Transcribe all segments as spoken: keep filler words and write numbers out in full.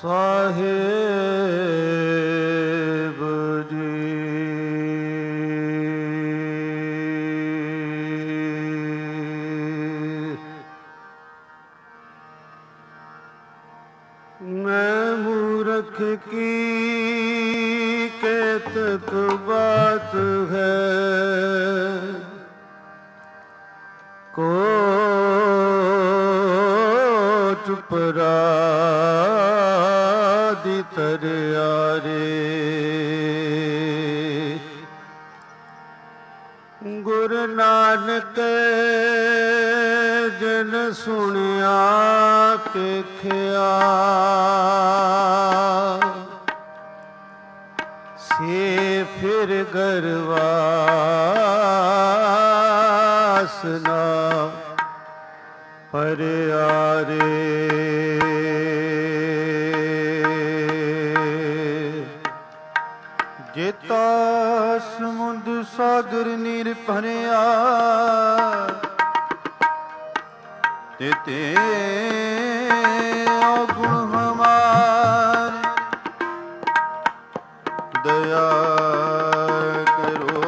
ਸਾਹਿਬ ਜੀ। ਮੈਂ ਮੂਰਖ ਕੀ ਕੇਤਕ ਬਾਤ ਹੈ, ਕੋਟ ਪਰਾਧਿ ਤਰਿਆਰੇ। ਗੁਰੂ ਨਾਨਕ ਜਨ ਸੁਣਿਆ ਪੇਖਿਆ, ਸੇ ਫਿਰ ਗਰਵਾਸ ਨਾ ਪਰਿਆਰੇ। ਜੇਤਾ ਸਮੁੰਦ ਸਾਗਰ ਨੀਰ ਭਰਿਆ, ਤੇਤੇ ਔਗੁਣ ਹਮਾਰ। ਦਇਆ ਕਰੋ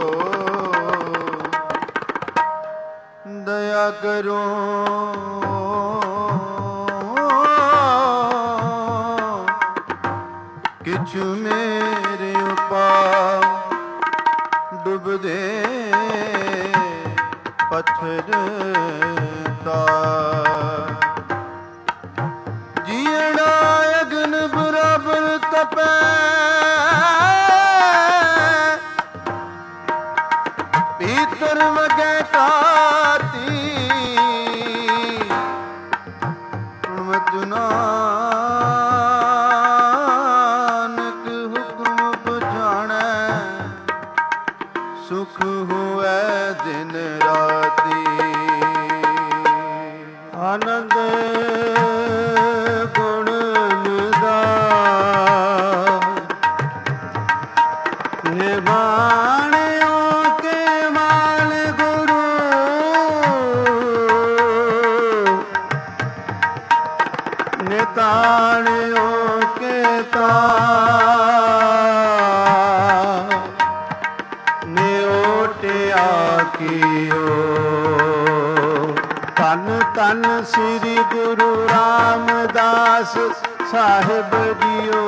ਦਇਆ ਕਰੋ ਕਿਛੁ ਮੇਰੇ ਉਪਾਅ। ਡੁੱਬਦੇ ਪੱਥਰ ਦਾ ਜੀਣਾ ਅਗਨ ਬਰਾਬਰ ਤਪੈ। ਭੀਤਰ ਵਗੈ ਕਾਤੀ ਮਜਨਾ ਸੁਖ ਹੋਵੇ ਦਿਨ ਰਾਤੀ। ਆਨੰਦ ਗੁਣ ਨਿਦਾਨ ਨਿਭਾਣਿਓ ਕੇ ਮਾਲ ਗੁਰੂ। ਨਿਤਾਣਿਓ ਕੇ ਤਾਣ ਨਿਓਟਿਆ ਕੀਓ। ਧੰਨ ਧੰਨ ਸ੍ਰੀ ਗੁਰੂ ਰਾਮਦਾਸ ਸਾਹਿਬ ਜੀਓ।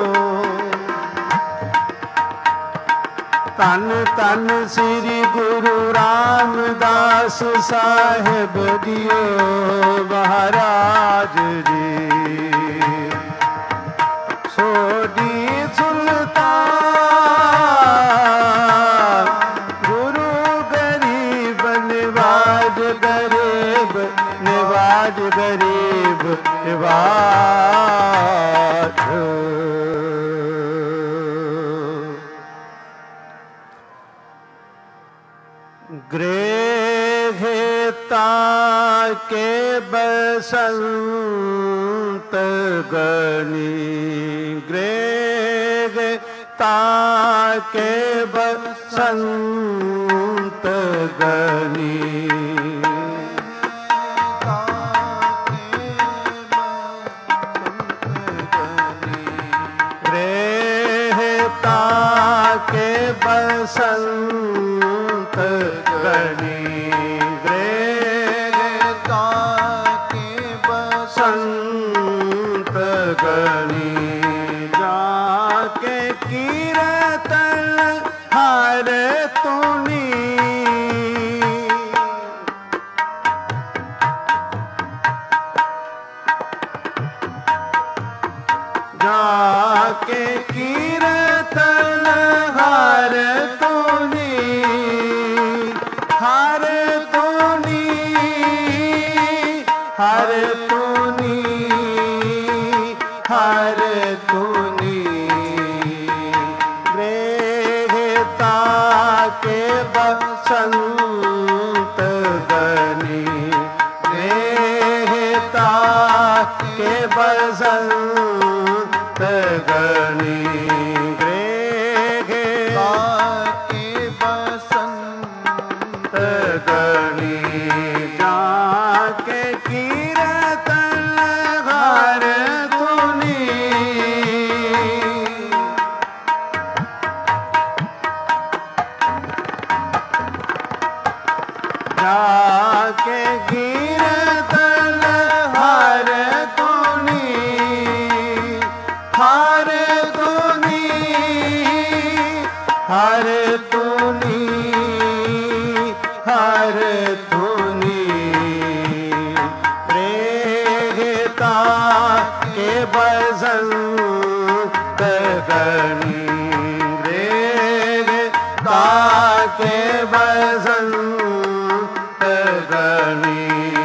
ਧੰਨ ਧੰਨ ਸ੍ਰੀ ਗੁਰੂ ਰਾਮਦਾਸ ਸਾਹਿਬ ਜੀਓ ਮਹਾਰਾਜ ਜੀ। ਸੋਢੀ ਸੁਲਤਾਨ ਗੁਰੂ ਗਰੀਬ ਨਿਵਾਜ ਗਰੀਬ ਨਿਵਾਜ ਗਰੀਬ ਨਿਵਾਜ। ਗ੍ਰਹਿ ਤਾਕੇ ਬਸੰਤ ਗਨੀ। ਗ੍ਰਹਿ ਤਾਕੇ ਬਸੰਤ ਗਨੀ। ਗ੍ਰਹਿ ਤਾਕੇ ਬਸੰਤ ਗਨੀ। ਗ੍ਰਹਿ ਤਾਕੇ ਬਸੰਤ ਗਨੀ। ਜਾ ਕੇ ਕੀਰਤਨ ਹਰ ਤੁਨੀ। ਜਾ ਕੇ ਕੀਰਤਨ ਹਰ ਤੁਨੀ। ਹਰ ਤੁਨੀ ਹਰ ਤੁਨੀ ਹਰ ਤੁਨੀ। ਗ੍ਰਹਿ ਤਾਕੇ ਬਸੰਤ ਗਨੀ। ਗ੍ਰਹਿ ਤਾਕੇ ਬਸੰਤ ਗਨੀ। ਗ੍ਰਹਿ ਤਾਕੇ ਬਸੰਤ ਗਨੀ। ਜਾ ਕੇ ਕੀਰਤਨ ਹਰ ਤੁਨੀ। हर तूनी हर तूनी रेता के बसंत गणी रेता के बसंत गणी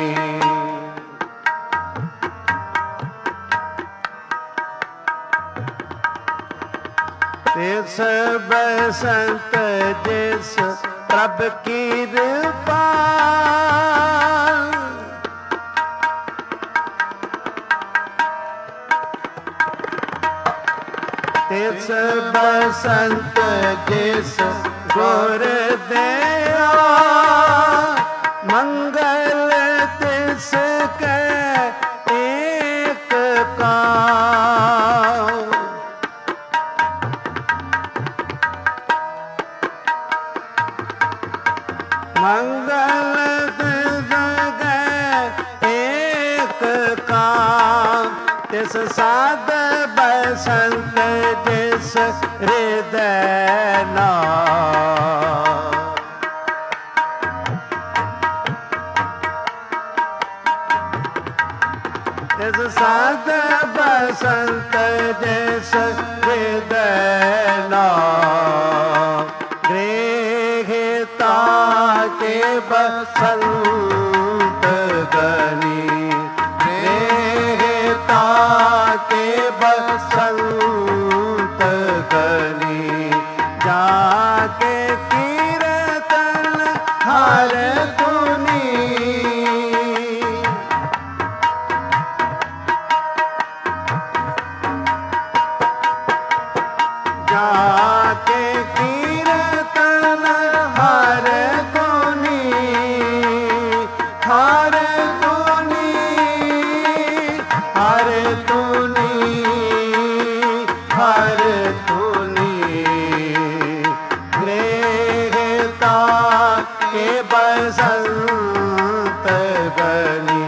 तिस बसंत जिस प्रभ की कृपा तिस बसंत जिस गुर दया मंगल तिस के एक का मंगल जग एक का तिस साध बसंत जिस हृदय ना तिस साध बसंत जिस हृदय ना गृहता के बसंत गणी गृहता के बसंत गणी जाके कीर्तन हर तूनी जाके कीर्तन हर तूनी हर तूनी हर तूनी हर तूनी गृहता के बसंत गणी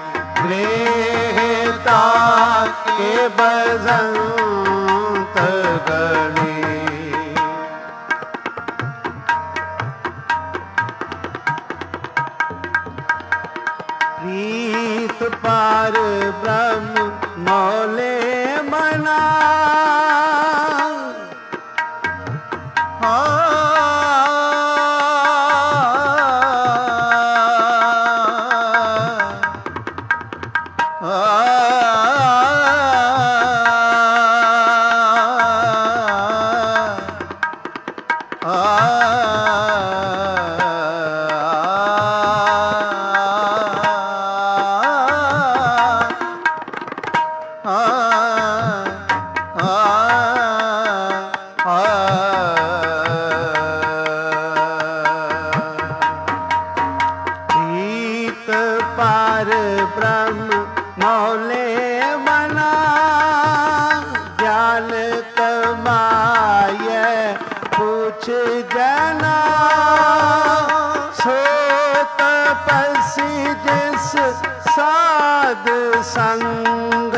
गृहता के बसंत गणी प्रीत पार ब्रह्म मौले मना पार ब्रह्म मौले बना ज्ञान कमाए पूछ जना सो तपस्वी जिस साध संग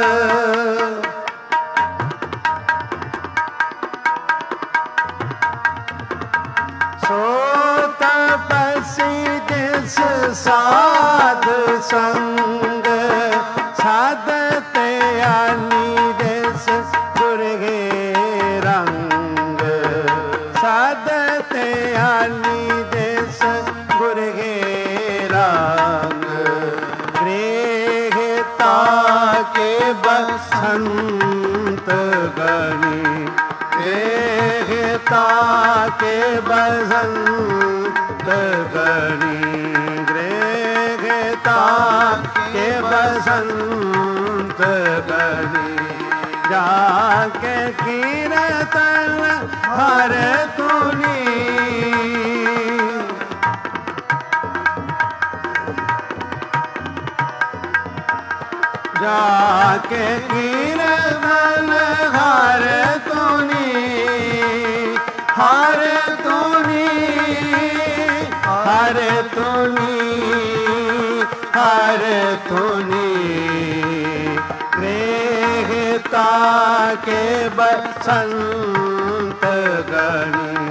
सो तपस्वी जिस साध संग साधते आनी देश गुर गे रंग साधते आनी देश गुर गे रंग गृहता के बसंत गणी गृहता के बसंत गणी गृहता के बसंत गणी जाके कीर्तन हर तूनी जाके कीर्तन हर तूनी हर तूनी हर तूनी हर तूनी गृहता के बसंत गणी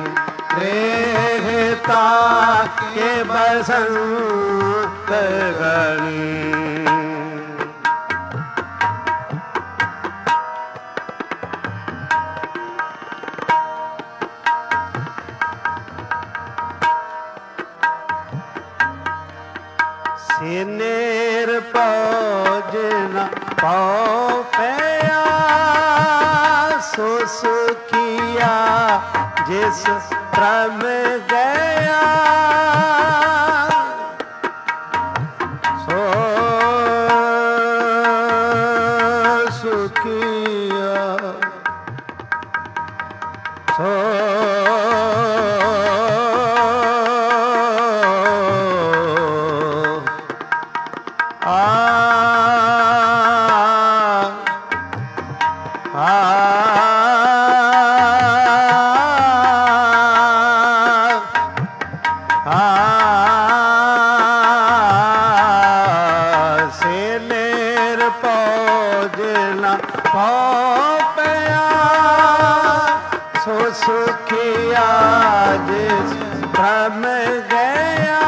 रहता के बसंत गणी। सिनेर पौजना पाओ पया सो सुखिया जिस क्रम गया सो सुखिया सो सुखिया जिस भ्रम गया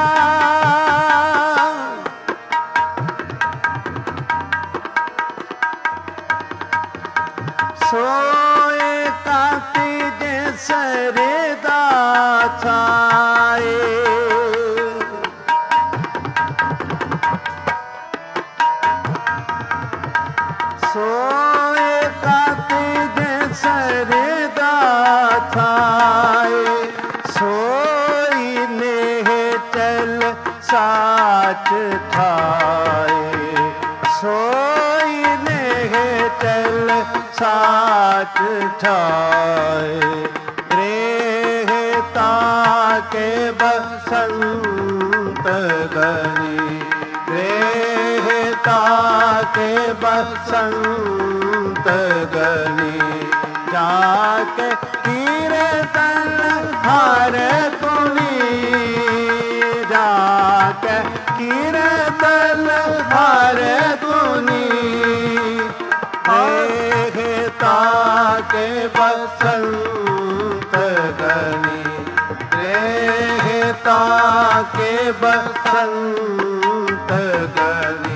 सोए काती जिस हृदा छाए सोए काती जिस हृदा थाए सोई नेह चल साच थाए सोई नेह चल साच थाए रहता के बसंत गणी रहता के बसंत गणी जाके कीर्तन हर तुनी जाके कीर्तन हर तुनी रहता के बसंत गणी रहता के बसंत गणी।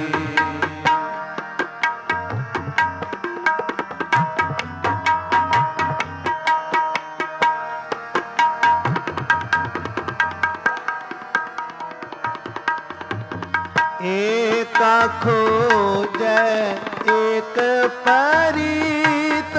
एक खोजे एक परीत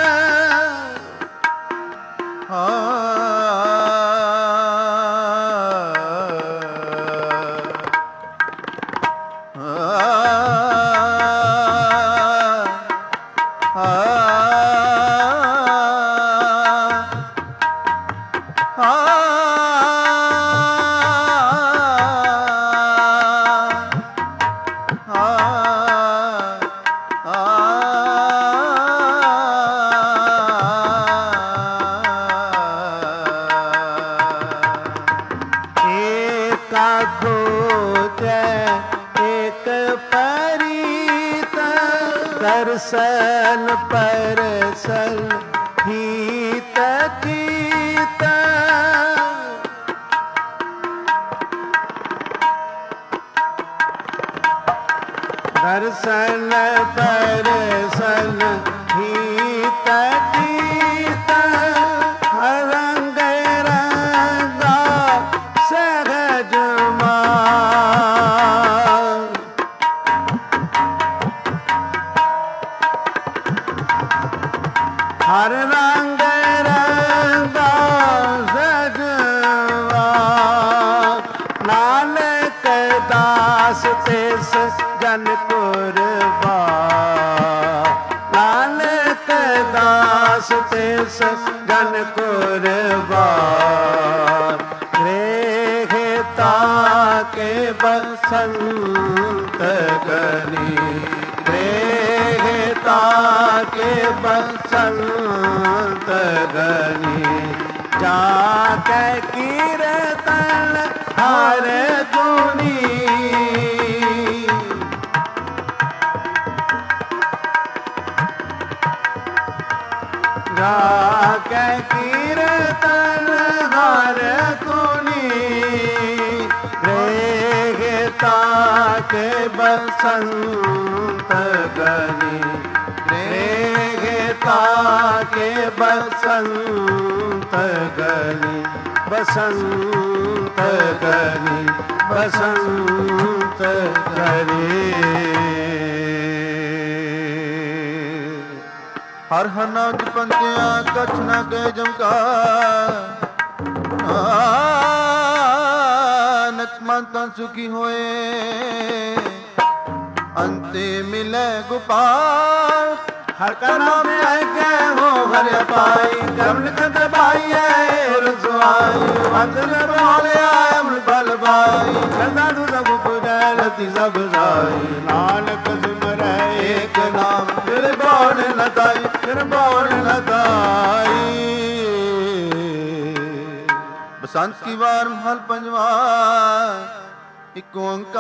एक परीत दर्शन परसन हित चित दर्शन परसन हित चित रंग रंगा सहज हर रंग रंगा सजवा नानक दास तिस जन कुरबा नानक दास तिस जन कुरबा रहता के बसंत गणी रहता के बसंत गणी जाके कीर्तन हर धुनी जाके कीर्तन हर धुनी रेगता के बसंत गनी रेगता के बसंत गनी बसंत गनी बसंत गनी। हर हर नाम जपंतिया कछ न कह जमका नक मन तन सुखी होए अंते मिले गोपाल। हर का नाम के हो हर पाई कमल कंद भाई है रसवाई अंदर बोले अमल बल भाई सदा तू सब पुजलती सब साई नानक सिमरै एक नाम फिर बोल लताई फिर बोल लताई। बसंत की बार महल पंजवा एक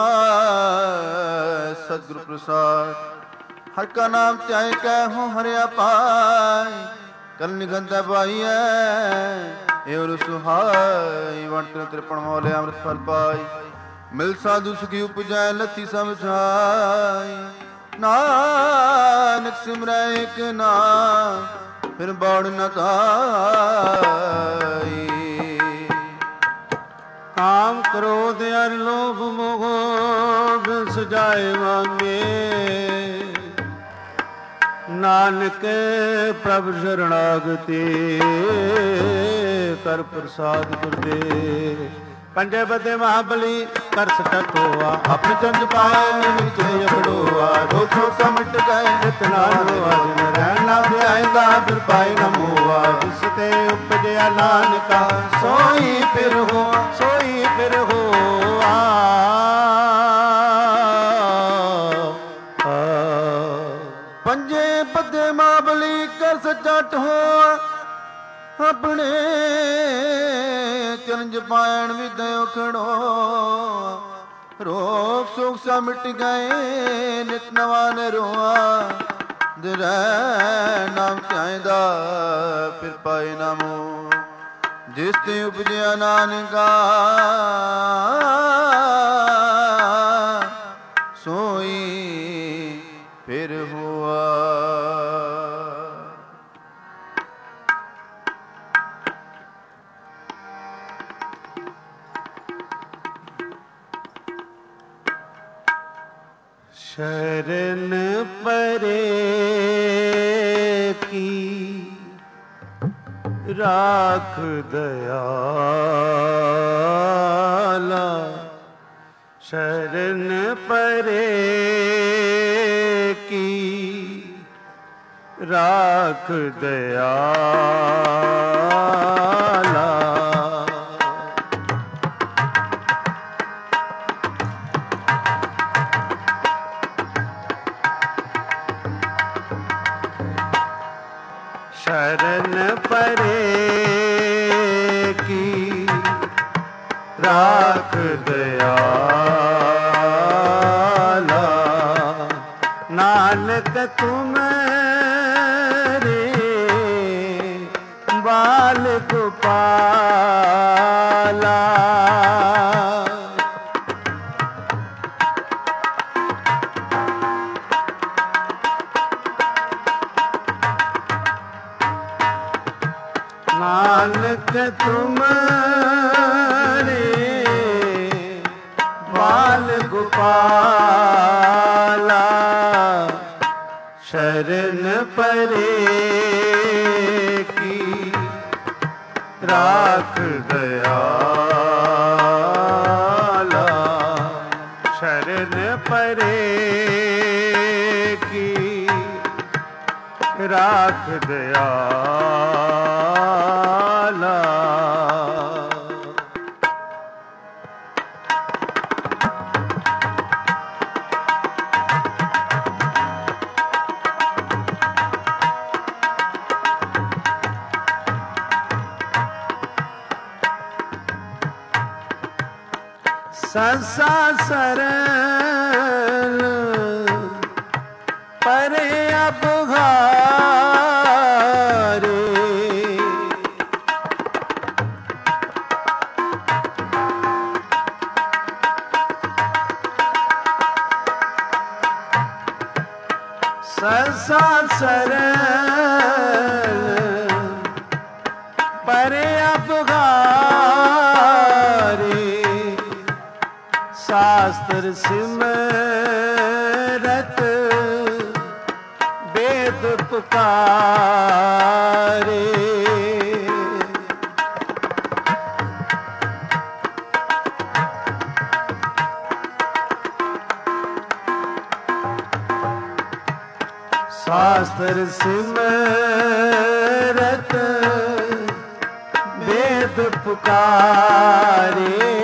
ओंकार सतगुरु प्रसाद। हर का नाम चाहे कह हो हरिया पाई कल निगंध पाई है सुहाई वंट त्रिपण मौले अमृत फल पाई। मिल साधु सुखी उपजाए लती समझाई नानक सिमरै एक नाम फिर बौड़ न ताई। काम क्रोध अर लोभ मोह सजाए मांगे नानक प्रभु शरणागति कर प्रसाद गुरदे। पंजे बदे महाबली कर सटक होआ अपने चंद पाए नीचे अपड़ोआ दो सौ समट गए जितना रहना आएगा फिर पाए न मोआ जिसते उपजया नानका सोई फिर हो सोई फिर हो आ, आ, पंजे बदे महाबली कर सचट हो अपने चरंज पायण विदयो खड़ो रोग सुख सा मिट गए नित नवा ने रोआ दिर नाम चाहदा फिर पाए नामो जिस ते उपजया नानका सोई फिर हुआ। शरण परे की राख दयाला शरण परे की राख दयाला। शरण परे की राख दयाला नानक तुम रे बाल गोपाला। नानक तुम रे बाल गोपाला शरण परे की राख दयाला शरण परे की राख दयाला। संसा सरल परे अब घारे शास्त्र सिमरत वेद पुकारे, शास्त्र सिमरत वेद पुकारे,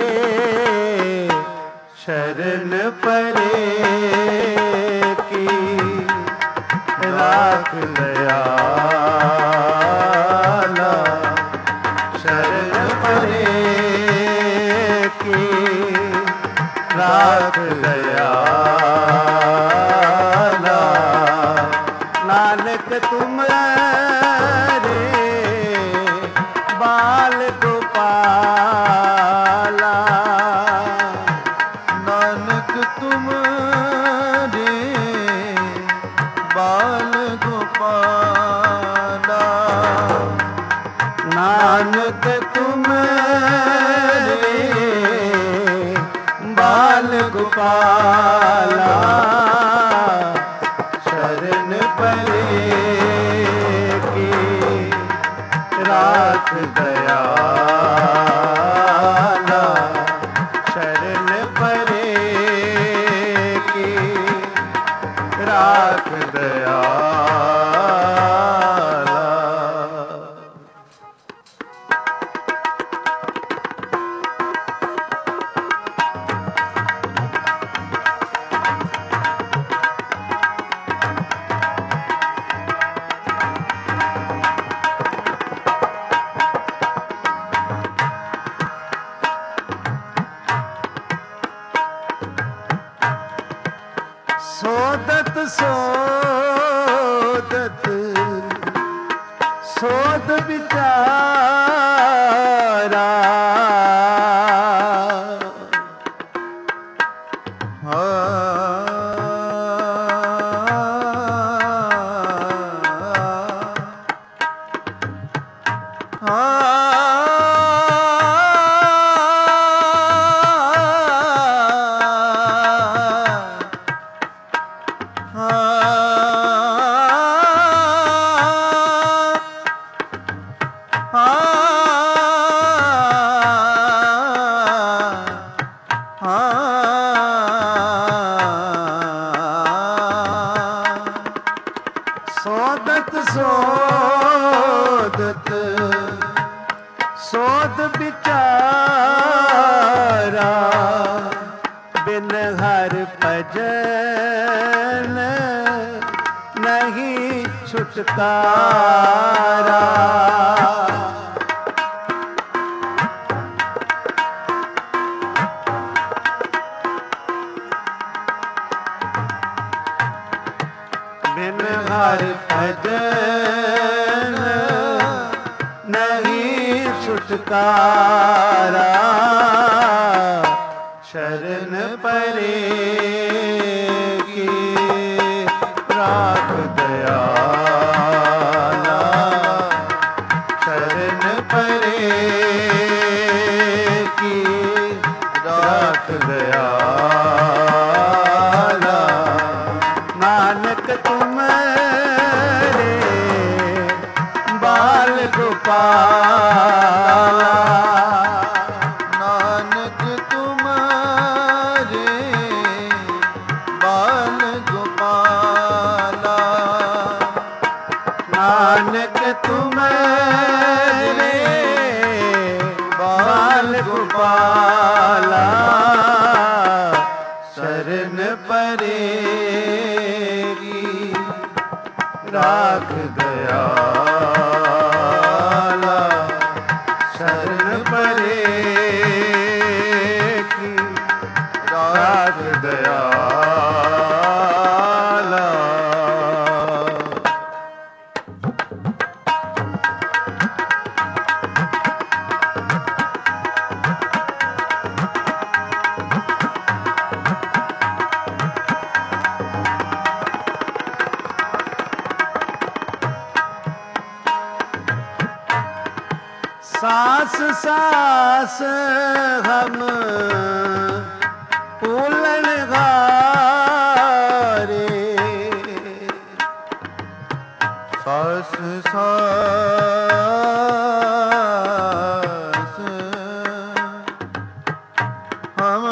शरण परे की राख दयाला, शरण परे की राख दयाला, नानक तुम्हारे बाल गोपाला, नानक तुम्हारे बाल गोपाला, नानक तुम्हारे बाल गोपाला, शरण परे की राख दयाला, शरण परे की राख दयाला। सोदत सोदत सोद विचारा, सोदत सोदत सोद विचारा, बिन हर भजन नहीं छुटकारा, बिन हर भजन नहीं छुटकारा, शरण परे की राख दयाला, शरण परे की राख दयाला, नानक तुम्हारे बाल गोपाला, नानक तुम्हारे बाल गोपाला, नानक तुम्हारे बाल गोपाला, शरण परे की राख दयाला, शरण परे की राख दयाला। सास सास हम फूलन हम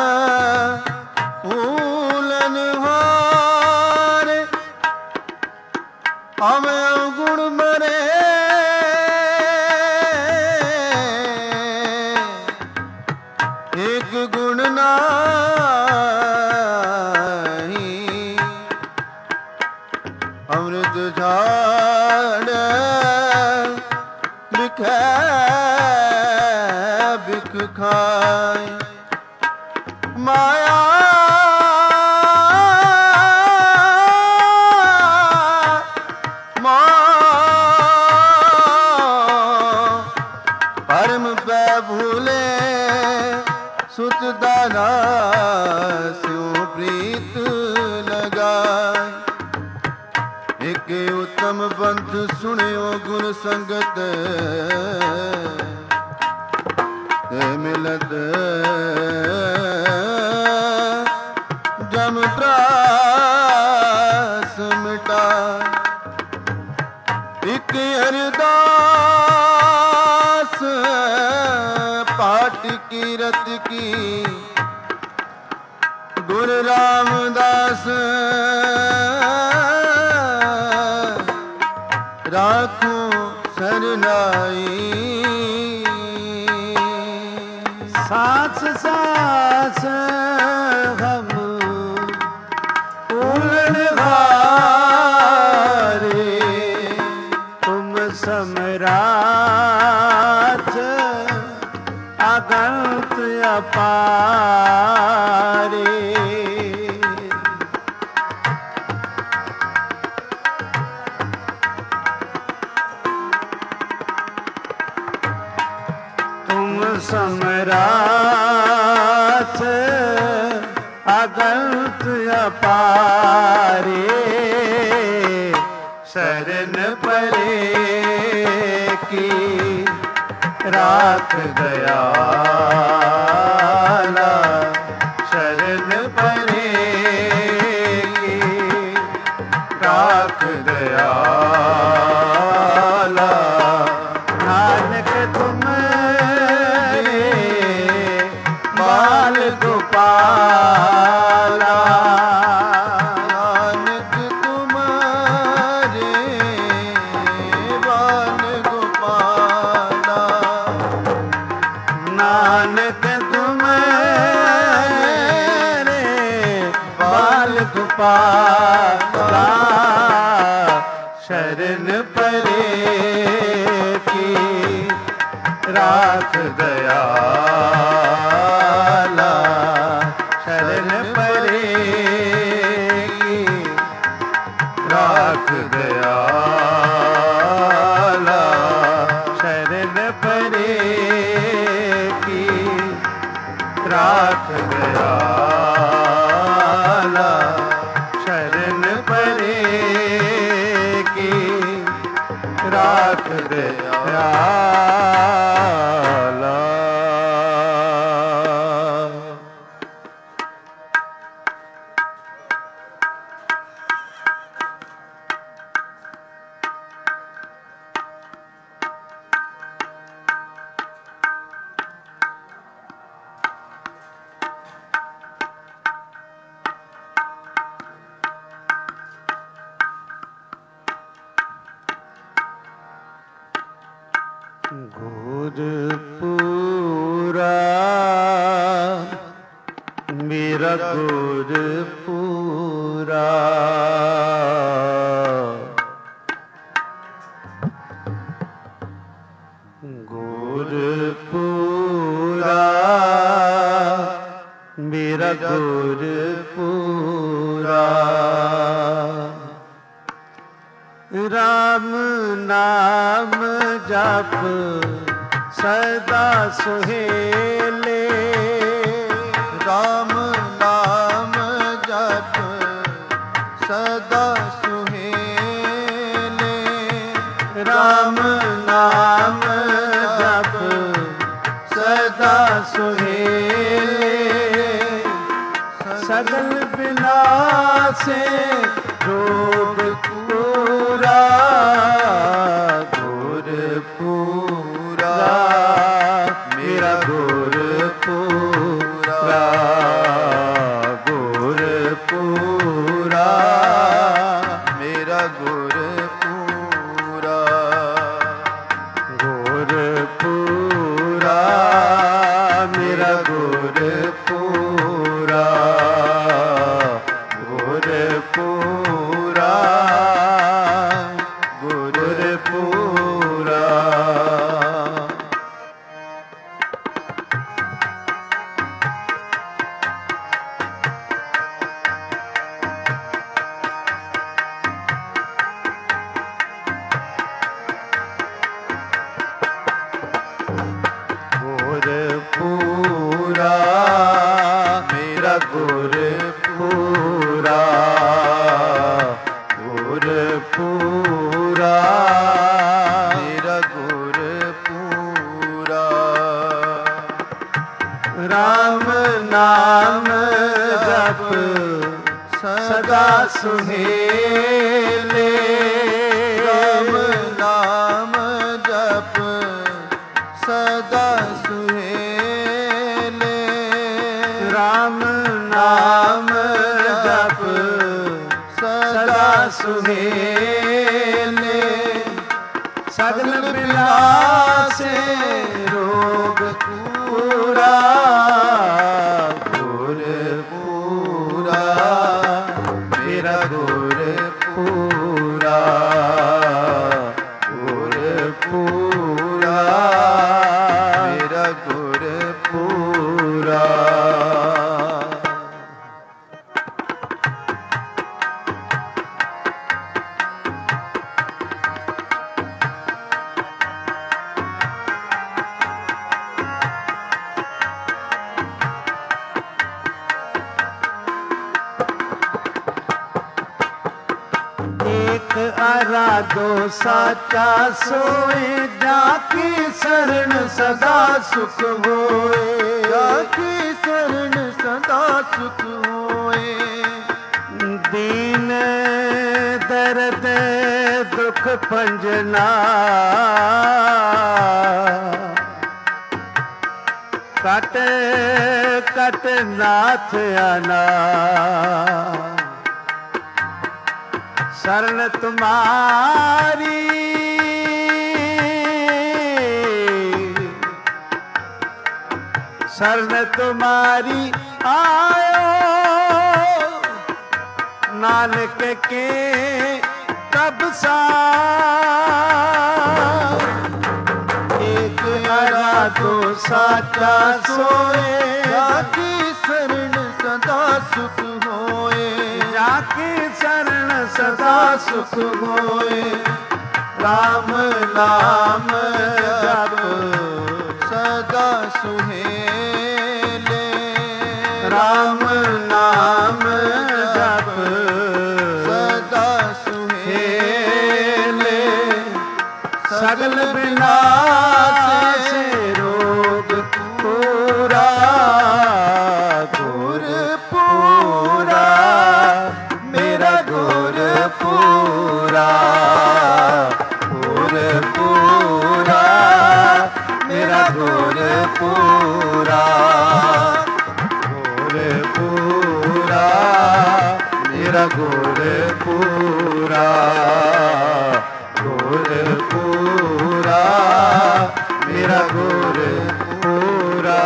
भूलन हारे हम अवगुण मरे एक गुण नाही अमृत झाड़ बिखै बिख खाए माया परम पै भूले सुत दाना स्यों प्रीत लगाए एक उत्तम पंथ सुनियो गुण संगत ते मिलत जम त्रास मिटा एक अरदास पाठ कीरत की गुरु रामदास राखो सरनाई सास सास हम पूर्ण हारे तुम समराज अगंत अपारे समराथ अगंत अपारे शरण परे की राख दयाला शरण परे की राख दयाला नानक तुम बाल गोपाला नानक तुम्हारे बाल गोपाला नानक तुम्हारे बाल गोपाला शरण परे की राख दयाला शरण परे की राख दयाला शरण परे की राख दयाला शरण परे की राख दयाला गुरपुरा मेरा गुरपुरा गुरपुरा मेरा गुरपुरा राम नाम जप सदा सुहेले राम नाम जप सदा सुहेले राम नाम जप सदा सुहेले सगल विनाशे रोग पूरा ਪੂਰਾ। ਸੁਹੇਲੇ ਰਾਮ ਨਾਮ ਜਪ ਸਦਾ ਸੁਹੇਲੇ ਰਾਮ ਨਾਮ ਜਪ ਸਦਾ ਸੁਹੇਲੇ ਸਗਲ ਬਿਲਾਸੇ ਰੋਗ ਪੂਰਾ ਗੁਰ ਪੂਰਾ ਮੇਰਾ ਗੁਰ ਪੂਰਾ ਗੁਰ ਪੂਰਾ ਮੇਰਾ ਗੁਰ ਪੂਰਾ। आराधो साचा सोए जाकी शरण सदा सुख होए जाकी शरण सदा सुख होए दीन दर्द दुख भंजना कट कट नाथ आना शरण तुम्हारी शरण तुम्हारी आयो नानक के कब सा एक आराधो साचा सोए जाकी शरण सदा सुख होए जाकी शरण सदा सुख होए राम नाम जप सदा सुहेले राम नाम जप सदा सुहेले सगल विनाश रोग पूरा गुर पूरा मेरा गुर पूरा गुर पूरा मेरा गुर पूरा गुर पूरा मेरा गुर पूरा गुर पूरा मेरा गुर पूरा।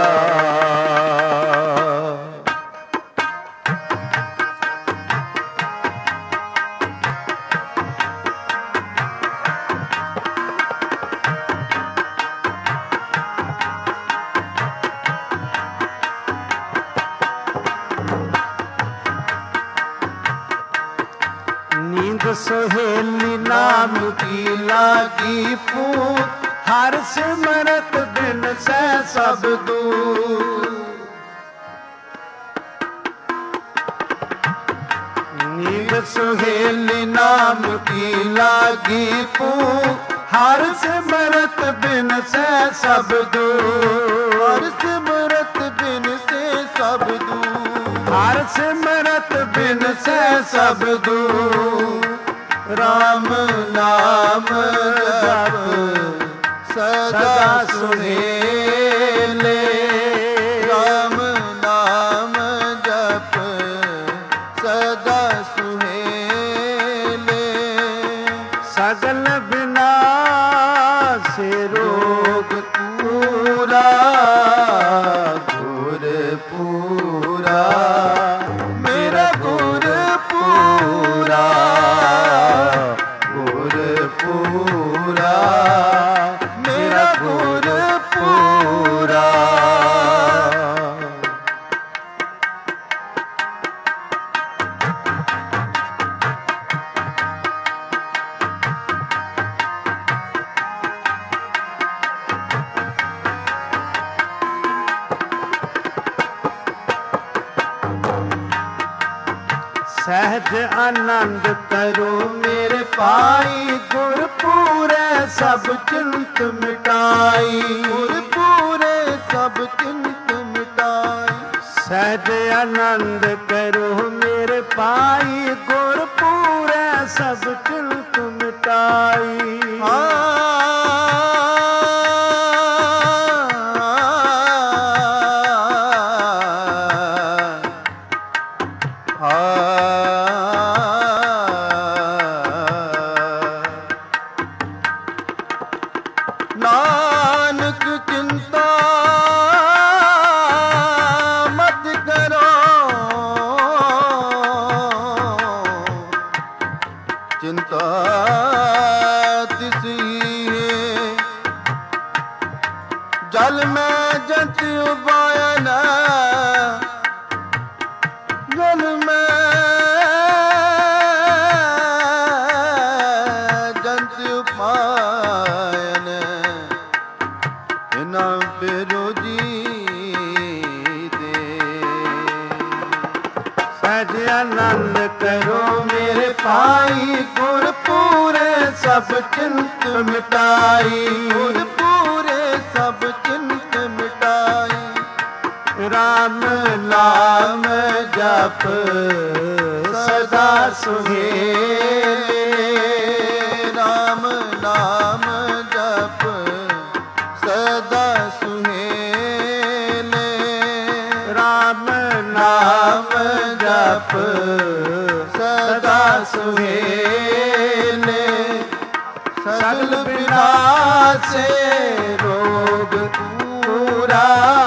नींद सोहेली नाम की लागी फूक हर सिमरत बिन सै सब दूर नींद सोहेली नाम की लागी फूक हर सिमरत बिन सै सब दूर हर सिमरत बिन से सब दूर हर सिमरत बिन सै सब दूर राम नाम जप सदा सुहेले राम नाम जप सदा सुहेले सगल विनाश रोग पूरा गुर पूरा मेरा गुर पूरा गुर पूरा ਪੂਰਾ ਮੇਰਾ ਗੁਰ ਪੂਰਾ। ਸਹਿਜ ਆਨੰਦ ਕਰੋ ਮੇਰੇ ਪਾਈ, ਗੁਰ ਪੂਰੇ ਸਭ ਚਿੰਤ ਮਿਟਾਈ। ਗੁਰ ਪੂਰੇ ਸਭ ਚਿੰਤ ਮਿਟਾਈ। ਸਹਿਜ ਆਨੰਦ ਕਰੋ ਮੇਰੇ ਪਾਈ, ਗੁਰ ਪੂਰੇ ਸਭ ਚਿੰਤ ਮਿਟਾਈ। ਨਾਨਕ ਚਿੰਤਾ ਮਤ ਕਰੋ, ਚਿੰਤਾ ਤਿਸੀ ਹੈ। ਜਲ ਮੈਂ ਜੰਤ ਉਬਾਇਨ, ਜਲ ਮੈਂ ਜੰਤ ਉਬਾਇਨ, ਇਨਾ ਬਿਰੋਜੀ ਦੇ। ਸਹਿਜ ਆਨੰਦ ਕਰੋ ਮੇਰੇ ਪਾਈ, ਗੁਰ ਪੂਰੇ ਸਭ ਚਿੰਤ ਮਿਟਾਈ। ਗੁਰ ਪੂਰੇ ਸਭ ਚਿੰਤ ਮਿਟਾਈ। ਰਾਮ ਨਾਮ ਜਪ ਸਦਾ ਸੁਹੇਲੇ। ਰਾਮ ਨਾਮ ਜਪ ਸਦਾ ਸੁਹੇਲੇ। ਰਾਮ ਨਾਮ ਜਪ ਸਦਾ ਸੁਹੇਲੇ। ਸਗਲ ਬਿਨਾਸੇ ਰੋਗ ਪੂਰਾ,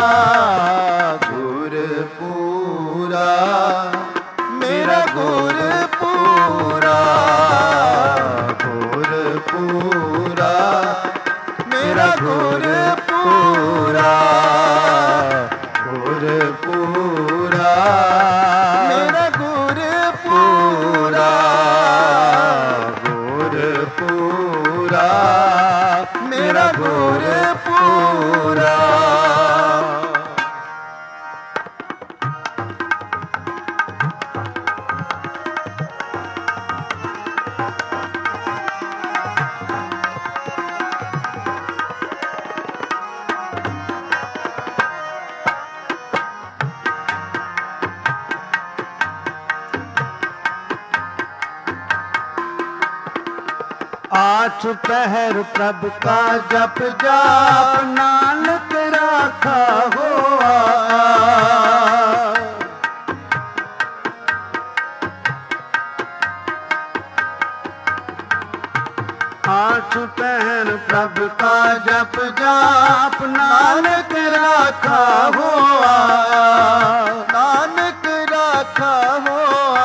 ਗੁਰ ਪੂਰਾ ਮੇਰਾ ਗੁਰ ਪੂਰਾ। ਗੁਰ ਪੂਰਾ ਮੇਰਾ ਗੁਰ ਪੂਰਾ। ਗੁਰ ਪੂਰਾ ਮੇਰਾ ਗੁਰ ਪੂਰਾ। ਗੁਰ ਪੂਰਾ ਮੇਰਾ ਗੁਰ ਪੂਰਾ। आठ पहर प्रभ का जप जाप, नानक राखा होआ। आठ पहर प्रभ का जप जाप, नानक राखा होआ। नानक राखा होआ।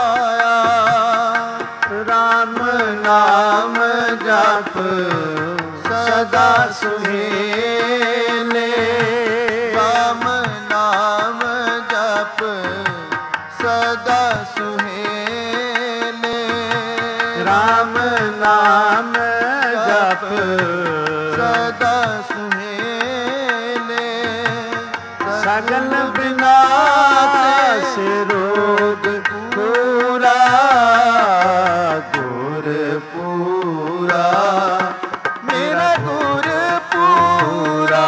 राम नाम जप सदा सुहेले। राम नाम जप सदा सुहेले। राम नाम जप सदा सुहेले। सगल विनाश रोग पूरा। गुर पूरा मेरा गुर पूरा।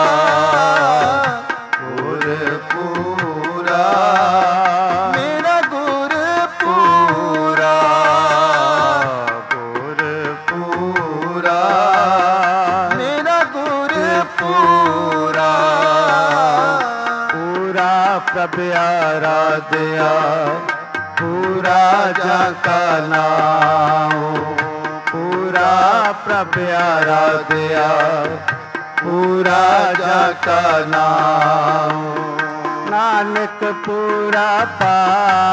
गुर पूरा मेरा गुर पूरा। गुर पूरा मेरा गुर पूरा। पूरा प्रभ आराध्या, पूरा जाका नाम। पूरा प्रभ आराध्या, पूरा जाका नाम। नानक पूरा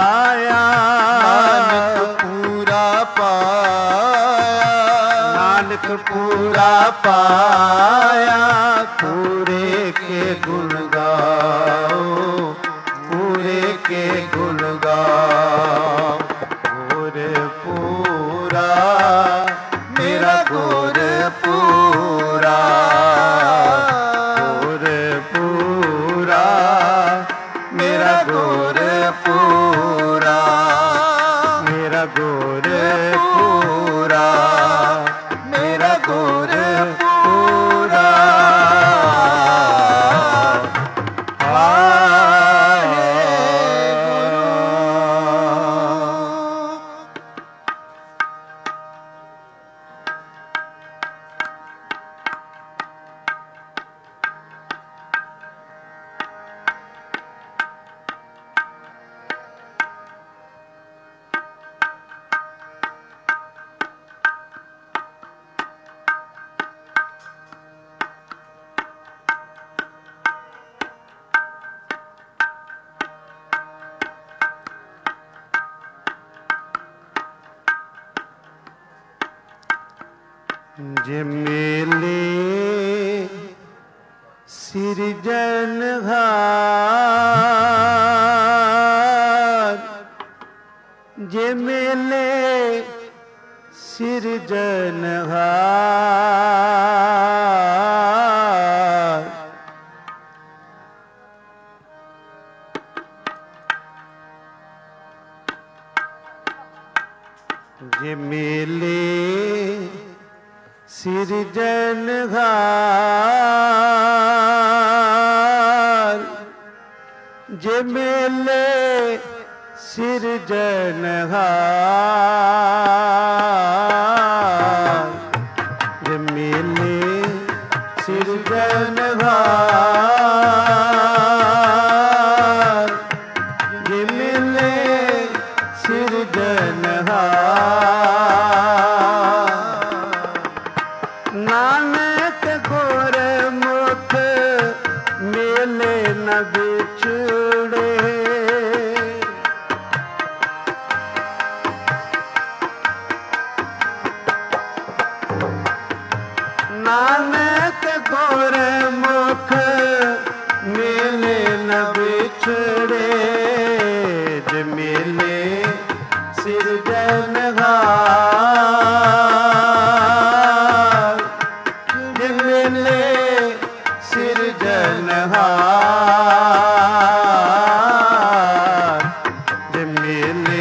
पाया, नानक पूरा पाया। नानक पूरा पाया, पूरे के गुण गाओ, पूरे के गुण गाओ। गुर पूरा मेरा गुर पूरा, गुर पूरा मेरा गुर पूरा, मेरा गुर पूरा, मेरा गुर पूरा। जे मेले सिरजनहार, जे मेले सिरजनहार, जे मेले सिरजनहार, जे मेले सिरजनहार, जे मेले सिरजनहार, जे मेले सिरजनहार। नानक गुरमुख मेले न बिछड़े, नानक गुरमुख मेले न बिछड़े, जे मेले सिरजनहार, जे मेले सिरजनहार, जे मेले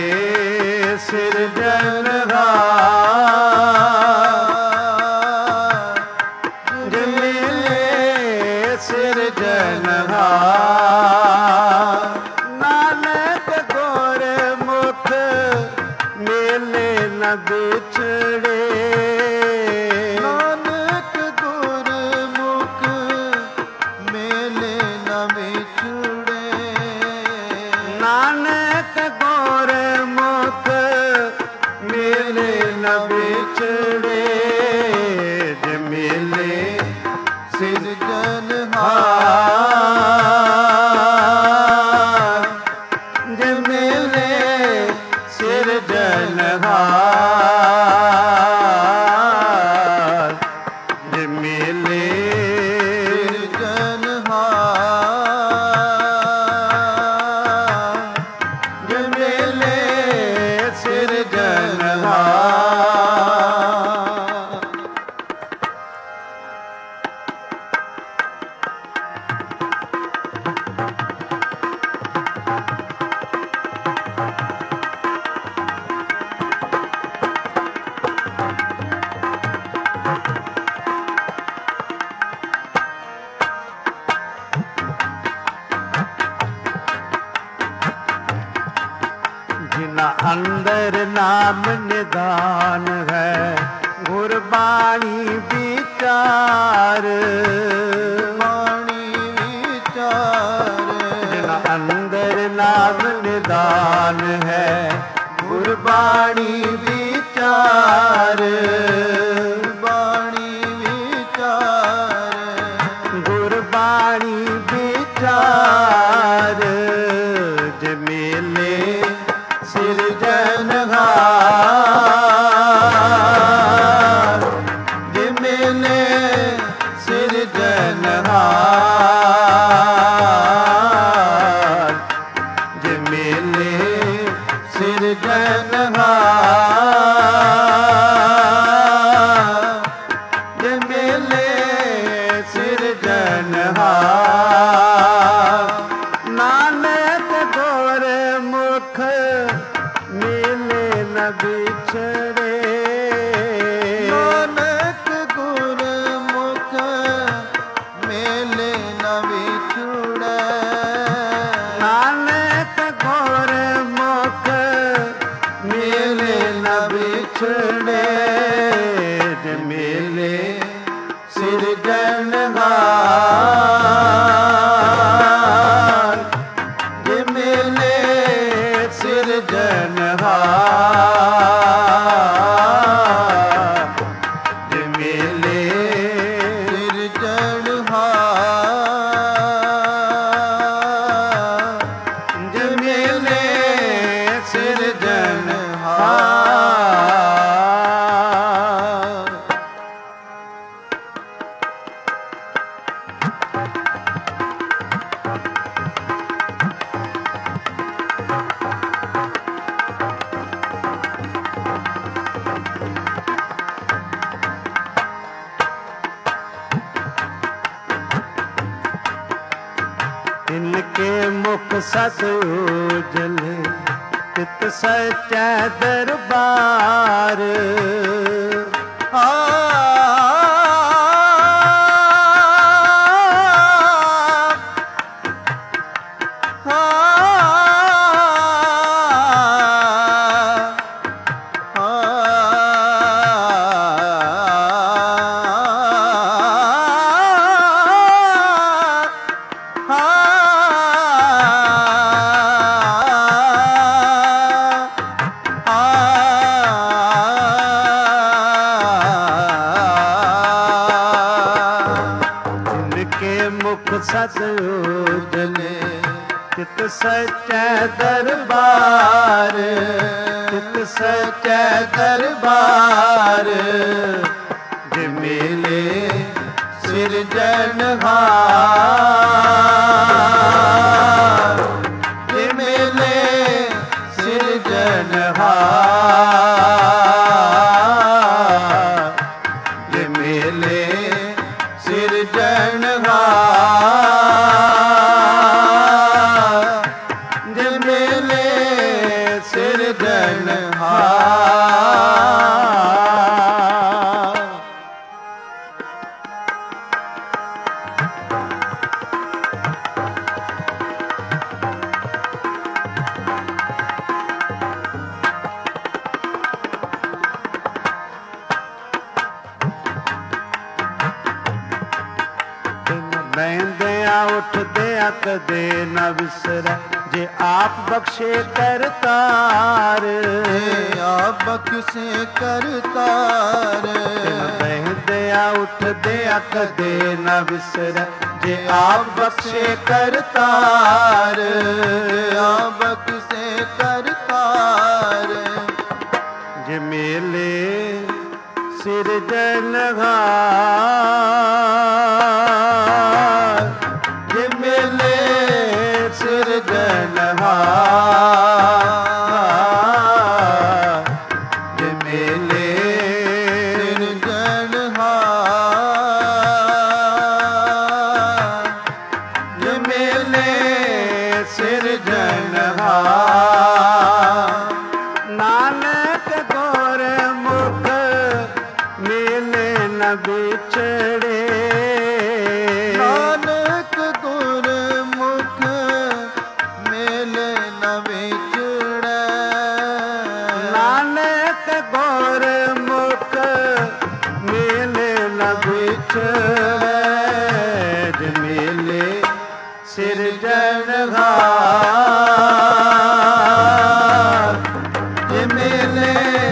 सिरजनहार, जे मेले सिरजनहार। नानक गुरमुख मेले न बिछड़े, ਨਾਨਕ ਗੁਰਮੁਖ ਮੇਲੇ ਨ ਵਿਛੜੇ, नानक गुरमुख मेले न बिछड़े, जे मेले सिरजनहार, जे मेले सिरजनहार, जे मेले ਸਿਰਜਨਹਾਰ, जे मेले सिरजनहार। जिना अंदर नाम निदान है, गुरबाणी विचार, ਬਾਣੀ ਵਿਚਾਰ, जिना अंदर नाम निदान है, गुरबाणी विचार, ਬਾਣੀ ਵਿਚਾਰ, गुरबाणी विचार, जे मेले सिरजनहार, ਸਿਰਜਣਹਾਰ ਜੇ ਮਿਲੇ ਸਿਰਜਣਹਾਰ ਜੇ ਮਿਲੇ ਸਿਰਜਣਹਾਰ ਜੇ ਮਿਲੇ ਸਿਰਜਣਹਾਰ इनके मुख सत उजल चित सच्चा दरबार सत उजले चित सच्चा दरबार चित सच्चा दरबार जे मिले सिरजनहार जे मिले सिरजनहार जे मिले सिरजनहार जे मिले सिरजनहार ਬਹਿੰਦਿਆਂ ਉੱਠਦਿਆਂ ਕਦੇ ਨਾ ਵਿਸਰੈ ਜੇ ਆਪ ਬਖਸ਼ੇ ਕਰਤਾਰ ਆਪ ਬਖਸ਼ੇ ਕਰਤਾਰ ਬਹਿੰਦਿਆਂ ਉੱਠਦਿਆਂ ਕਦੇ ਨਾ ਵਿਸਰੈ ਜੇ ਆਪ ਬਖਸ਼ੇ ਕਰਤਾਰ ਆਪ ਬਖਸ਼ੇ ਕਰਤਾਰ ਜੇ ਮੇਲੇ ਸਿਰਜਣਹਾਰ ਜੇ ਮਿਲੇ ਸਿਰਜਣਹਾਰ ਜੇ ਮਿਲੇ ਸਿਰਜਣਹਾਰ ਜੇ ਮਿਲੇ ਸਿਰਜਣਹਾਰ ਨਾਨਕ ਗੁਰਮੁਖ ਮਿਲੇ ਨ ਵਿਛੜੇ ਨਾਨਕ ਗੁਰਮੁਖ ਮਿਲੇ ਨ ਵਿਛੜੈ ਨਾਨਕ ਗੁਰਮੁਖ ਮਿਲੇ ਨ ਵਿਛੜੈ ਜੇ ਮਿਲੇ ਸਿਰਜਣਹਾਰ ਜੇ ਮਿਲੇ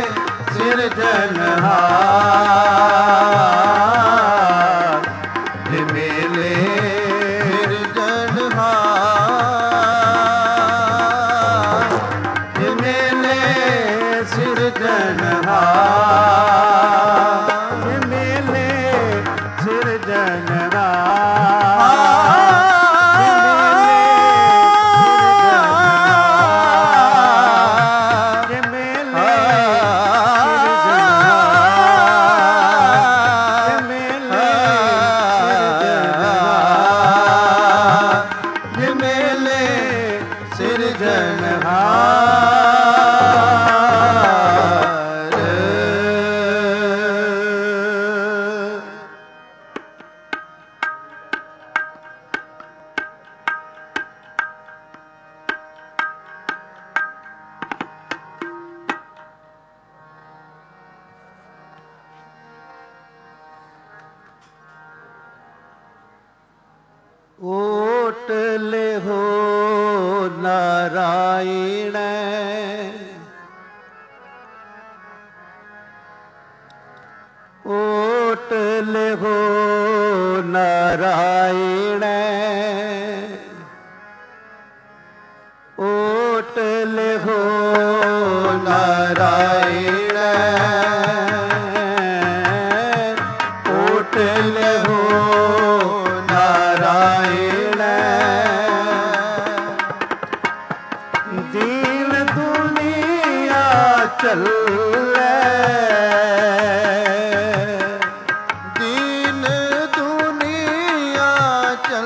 ਸਿਰਜਣਹਾਰ ਜੇ ਮਿਲੇ ਸਿਰਜਣਹਾਰ ਜੇ ਮਿਲੇ ਸਿਰਜਣਹਾਰ ਜੇ ਮਿਲੇ ਸਿਰਜਣਹਾਰ ਜੇ ਮਿਲੇ ओट ले हो नारायण ओट ले हो नारायण ओट ले हो नारायण ओट ले हो नारायण दीन दुनिया चल दीन दुनिया चल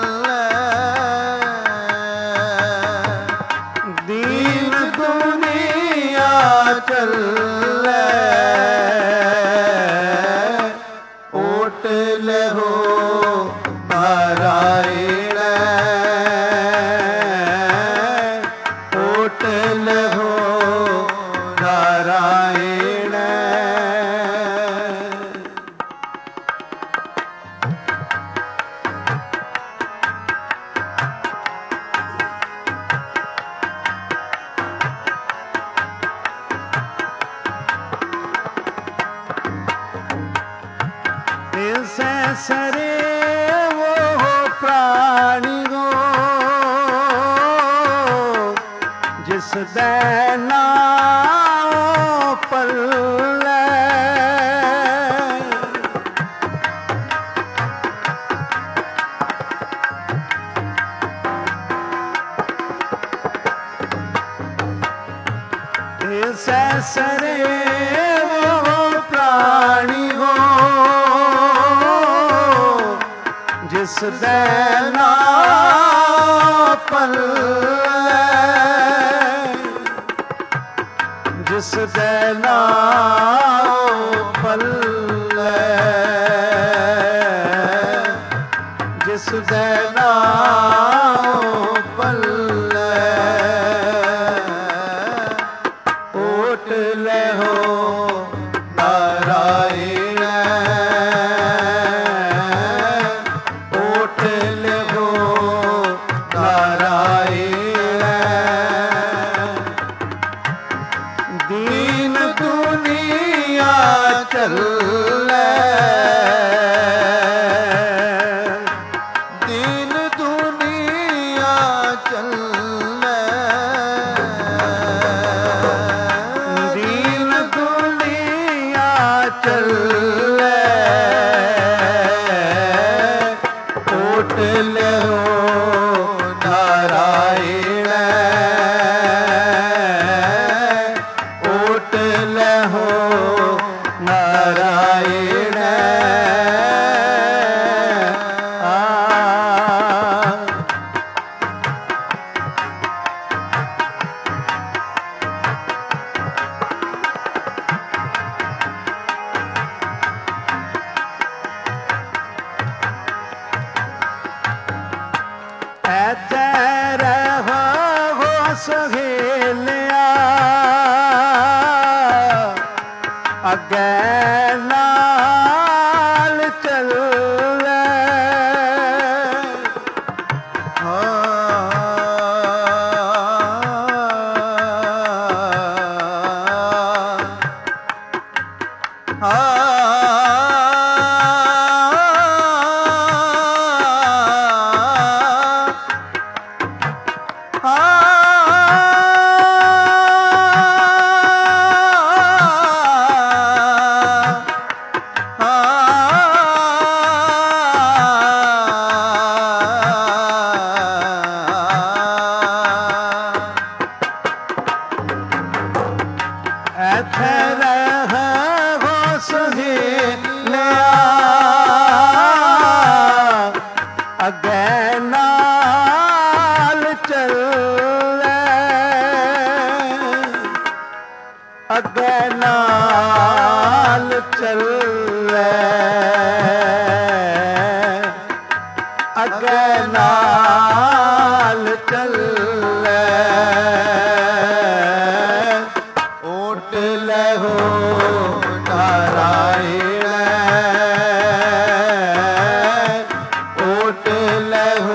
दीन दुनिया चल ओट ले हो नारायण ओट ले हो नारायण ऐसे सरे वो प्राणी हो जिस दैना पल ऐसे सरे वो प्राणी हो जिस दैना पल जिस दैना पल जिस दैना पल ओट ले हो नारायण ओट ले हो नारायण दीन दुनिया चल दीन दुनिया चल दीन दुनिया चल ओट ले हो नारायण ओट ले हो नारायण आ ऐथे रहो हो सहेलिया अगे नाल चल ऐथे रहो सहेलिया अगे नाल चल अगे नाल चल अगे नाल चल ओट ले हो नारायण ओट ले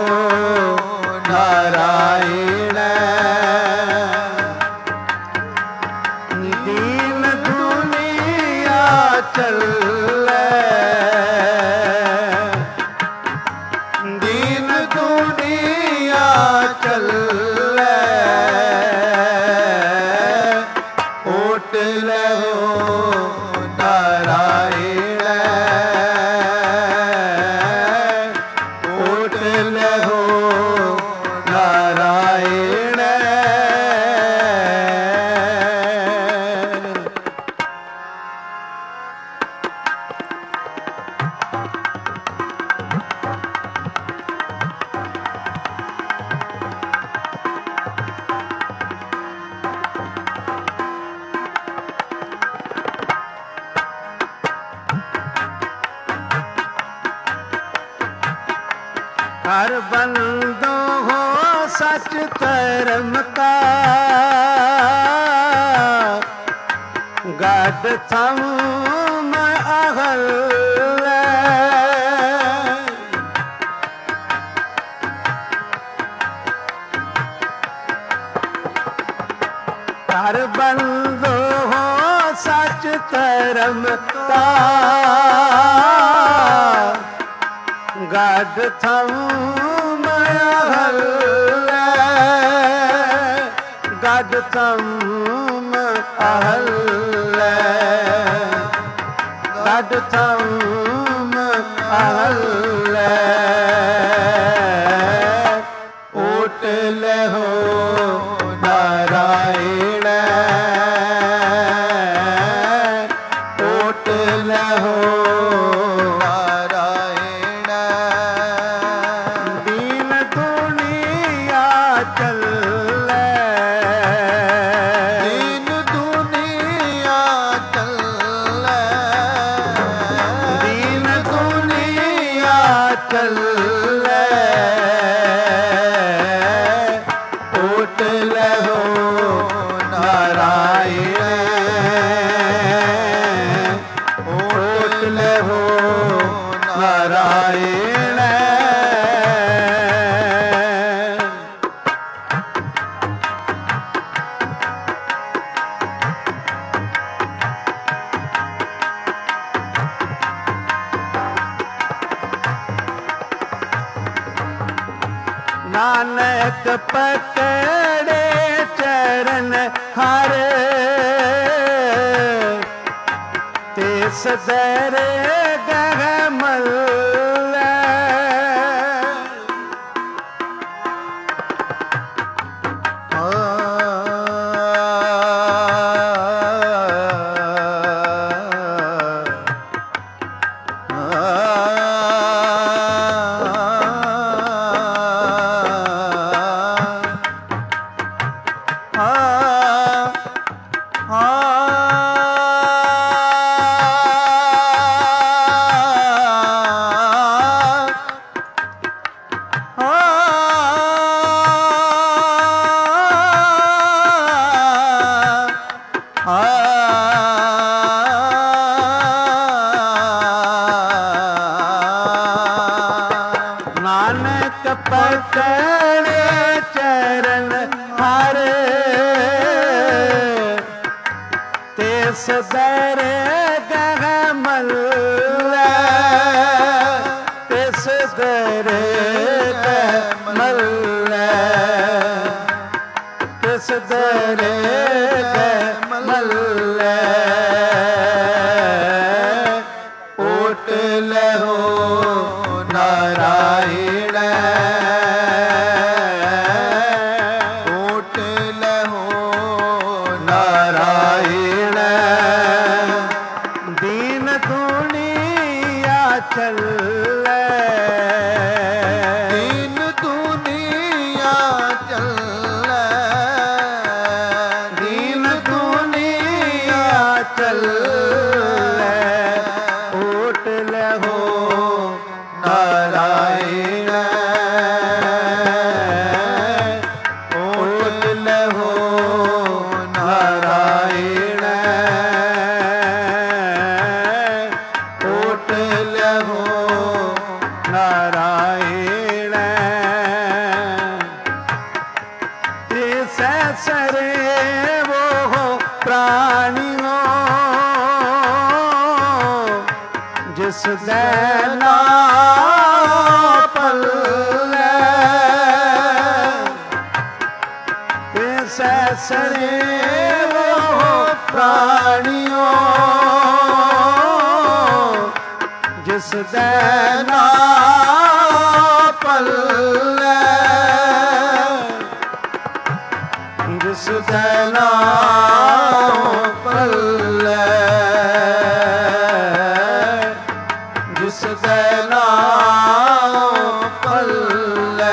ਕਰ ਬੰਦੋ ਹੋ ਸੱਚ ਧਰਮ ਕਾ ਗਾਡ ਥਮ ਮੈਂ ਅਹਲ ਕਰ ਬੰਦੋ ਹੋ ਸੱਚ ਧਰਮ ਕਾ ਗਾਡ ਥਮ ਮੈਂ ਅਹਲ ਗਾਡ ਥਮ ਅਹਲ ਗਾਡ ਥਮ ਅਹਲ ਓਟ ਲਹੋ ਨਾਰਾਇਣ ਓਟ ਲਹੋ ਨਾਰਾਇਣ ਦੀਨ ਦੁਨੀਆ ਚੱਲੇ ਦੀਨ ਦੁਨੀਆ ਚੱਲੇ ਦੀਨ ਦੁਨੀਆ ਚੱਲੇ ਓਟ ਲਹੋ ਨਾਰਾਇਣ ਓਟ ਲਹੋ ਨਾਰਾਇਣ ਨਾਨਕ ਪਕੜੇ ਚਰਨ ਹਰ ਤੇ ਸਦਰ ਗਹਿਮਲ ਨਾਨਕ ਪਕੜੇ ਚਰਨ ਹਰ ਤੇ ਸਦਰ ਗਹਿਮਲ ਤੇ ਸਦਰ ਗਹਿਮਲ ਤੇ ਸਦਰ ਗਹਿਮਲ ਓਟ ਲਹੋ ਨਾਰਾਇਣ ਓਟ ਲਹੋ ਨਾਰਾਇਣ ਦੀਨ ਦੁਨੀਆ ਚੱਲੇ ਦੀਨ ਦੁਨੀਆ ਚੱਲੇ ਦੀਨ ਦੁਨੀਆ ਚੱਲੇ ਓਟ ਲਹੋ ਨਾਰਾਇਣ ਓਟ ਲਹੋ ਨਾਰਾਇਣ ਓਟ ਲਹੋ ਨਾਰਾਇਣ ਤੇ ਸਰੇ ਵੋ ਪ੍ਰਾਣਿਓ ਜਿਸ ਦੇ ਨਾਮ ਪੱਲੇ ਤੇ ਸਰੇ ਵੋ ਪ੍ਰਾਣਿਓ ਜਿਸ ਦੇ ਨਾਮ ਪੱਲੇ ਜਿਸ ਦੇ ਨਾਮ ਪੱਲੇ ਜਿਸ ਦੇ ਨਾਮ ਪੱਲੇ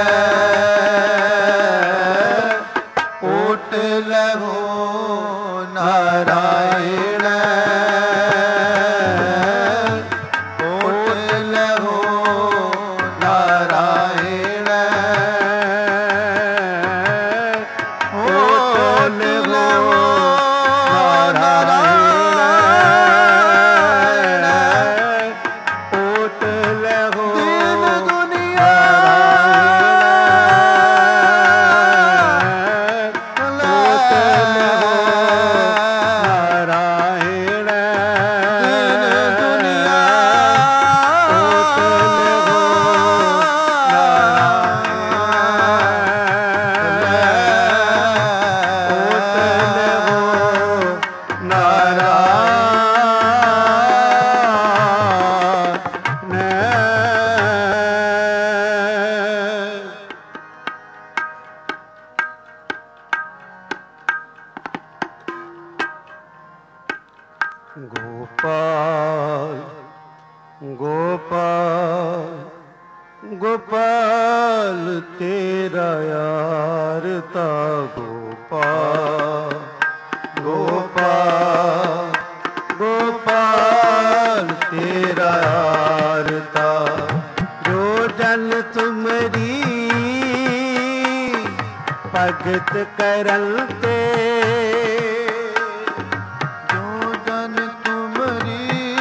ਓਟ ਲਹੋ ਨਾਰਾਇਣ ਓਟ ਲਹੋ ਨਾਰਾਇਣ ਗੋਪਾਲ ਤੇਰਾ ਯਾਰ ਤਾ ਗੋਪਾਲ ਗੋਪਾਲ ਗੋਪਾਲ ਤੇਰਾ ਯਾਰ ਤਾ ਜੋ ਜਨ ਤੁਮਰੀ ਭਗਤ ਕਰਨ ਤੇ ਜੋ ਜਨ ਤੁਮਰੀ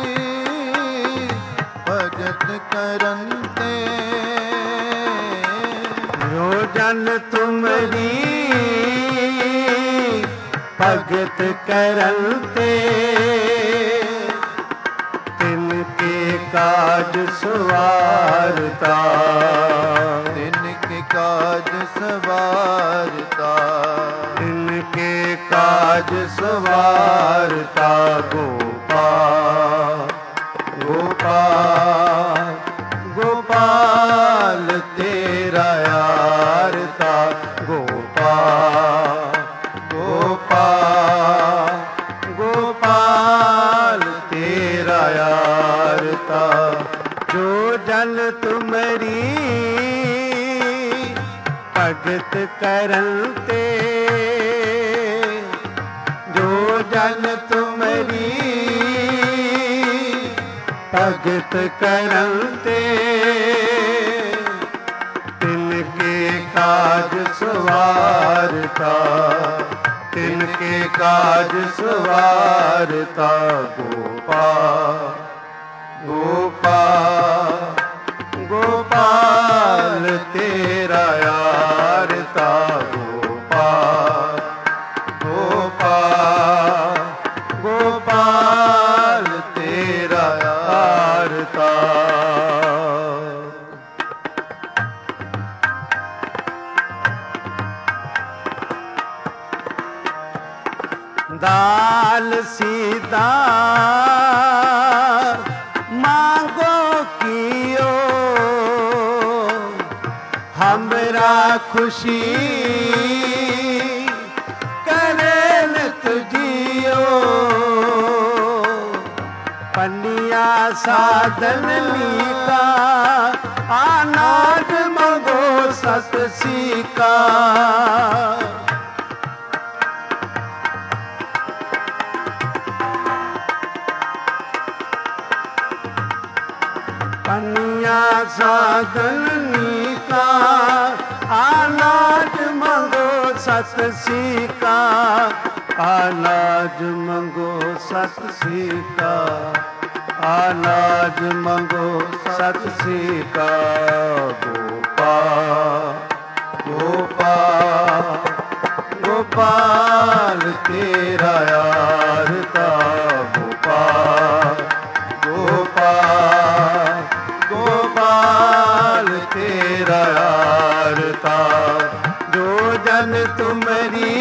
ਭਗਤ ਕਰਨ ਤੇ ਜੋ ਜਨ ਤੁਮਰੀ ਭਗਤ ਕਰਨ ਤੇ ਤਿਨ ਕੇ ਕਾਜ ਸਵਾਰਤਾ ਤਿਨ ਕੇ ਕਾਜ ਸਵਾਰਤਾ ਤਿਨ ਕੇ ਕਾਜ ਸਵਾਰਤਾ ਗੋਪਾਲ ਗੋਪਾਲ ਗੋਪਾਲ ਤੇਰਾ ਯਾਰ ਤਾ ਗੋਪਾਲ ਗੋਪਾਲ ਗੋਪਾਲ ਤੇਰਾ ਯਾਰ ਤਾ ਜੋ ਜਨ ਤੁਮਰੀ ਭਗਤ ਕਰਨ ਤੇ ਜੋ ਜਨ ਤੁਮਰੀ ਭਗਤ ਕਰਨ ਤੇ ਤਿਨ ਕੇ ਕਾਜ ਸਵਾਰਤਾ ਤਿਨ ਕੇ ਕਾਜ ਸਵਾਰਤਾ ਗੋਪਾਲ ਗੋਪਾਲ ਗੋਪਾਲ ਤੇਰਾ ਯਾਰ ਤਾ ਗੋਪਾਲ ਗੋਪਾਲ ਗੋਪਾਲ ਤੇਰਾ ਯਾਰ ਤਾ दाल सीधा मांगो कियो हमरा खुशी करेन तुझियो पनिया साधन लीका अनाज मंगो सत सीका पनिया साधनी का अनाज मंगो सत सीका अनाज मंगो सत सीका अनाज मंगो सत सीका गोपाल गोपाल गोपाल तेरा यार ता गोपाल गोपाल गोपाल तेरा यार ता जो जन तुमरी